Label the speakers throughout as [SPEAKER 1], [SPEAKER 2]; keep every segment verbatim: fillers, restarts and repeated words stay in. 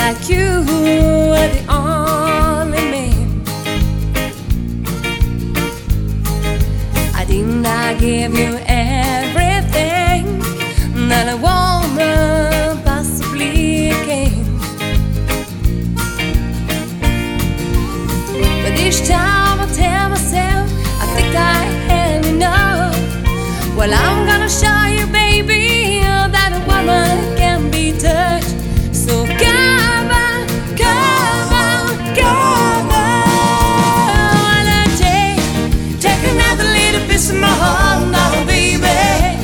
[SPEAKER 1] like you were the only man. I did not give you everything that a woman possibly can. But each time I tell myself I think I had enough, well, I'm gonna show you, baby, that a woman can be touched. So come on, come on, come on, and take, take another little piece of my heart now, baby.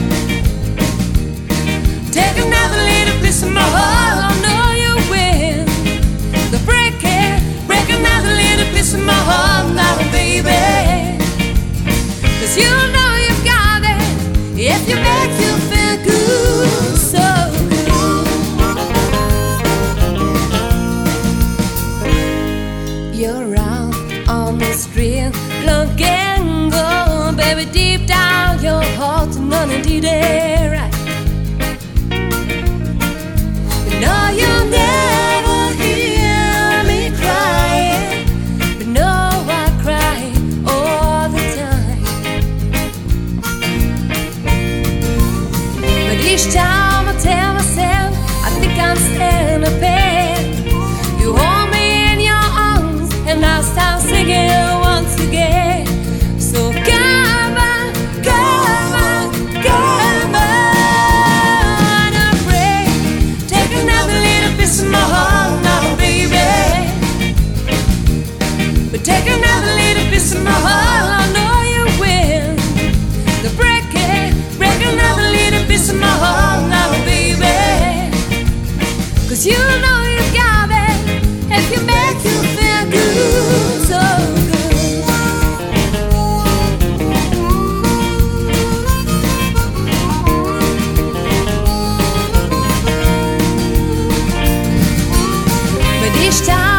[SPEAKER 1] Take another little piece of my heart, I know you will. The break it, break another little piece of my heart now, baby. 'Cause you know you've got it if you make you feel good, so good. You're out on the street looking good, baby, deep down your heart's none indeed right. No, you'll never hear me crying, but no, I cry all the time. But each time I tell myself I think I'm standing a bed, you hold me in your arms and I start singing once again. So come on, come on, come on, I pray. Take another little piece of my heart now, baby. But take another little piece of my heart, I know you will. The break it, break another little piece of my heart now, baby. 'Cause you know you got it if you make you feel good, so good. But each time